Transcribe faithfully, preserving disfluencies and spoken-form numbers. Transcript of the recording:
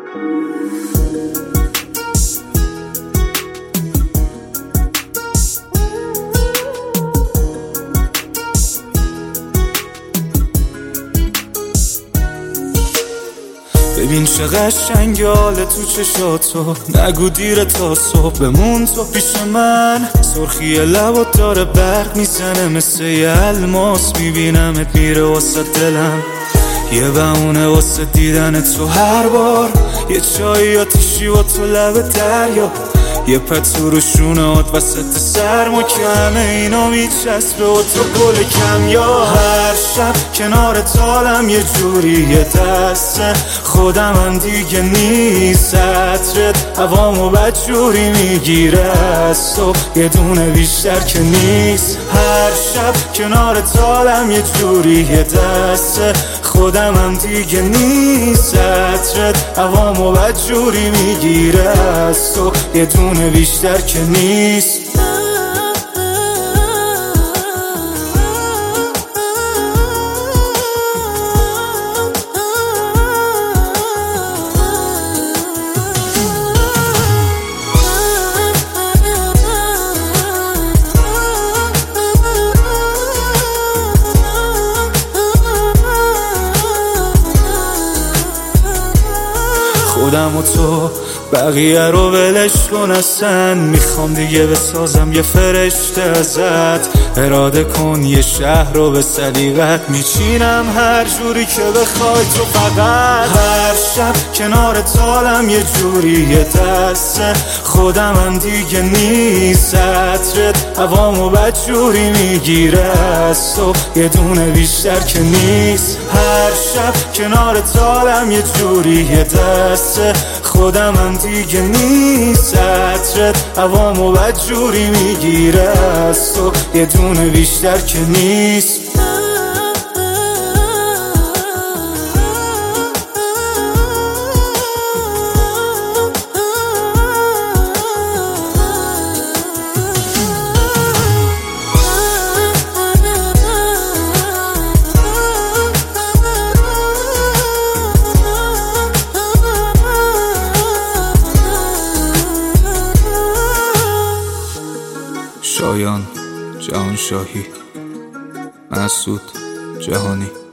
ببین چه قشنگ حال تو چشاتو، نگو دیره تا صبح بمون تو پیش من. سرخی لبات داره برق میزنه مثل یه الماس، میبینمت میره واسه دلم. یه بهونه واسه دیدن تو هر بار، یه چایی آتیشی با تو لب دریا، یه پتو رو شونهات وسط سرما که همه اینا میچسبه و تو گل کم. یا هر شب کنار تالم یه جوری یه دسته خودم هم دیگه نیست، عطرت هوامو بدجوری میگیره از تو یه دونه بیشتر که نیست. هر شب کنار تالم یه جوری یه دسته خودم هم دیگه نیست، عطرت هوامو بدجوری میگیره از تو یه دونه بیشتر که نیست. خودم و تو بقیه رو ولش کن اصلا، میخوام دیگه بسازم یه فرشته ازت. اراده کن یه شهر رو به سلیقت میچینم هر جوری که بخوای تو فقط. هر شب کنار تالم یه جوری یه دسته خودم هم دیگه نیست، عطرت هوامو بدجوری میگیره از تو یه دونه بیشتر که نیست. هر شب کنار تالم یه جوری یه دسته خودم هم دیگه نیست، عطرت هوامو بدجوری میگیره از تو یه دونه بیشتر که نیست. شایان جهانشاهی، مسعود جهانی.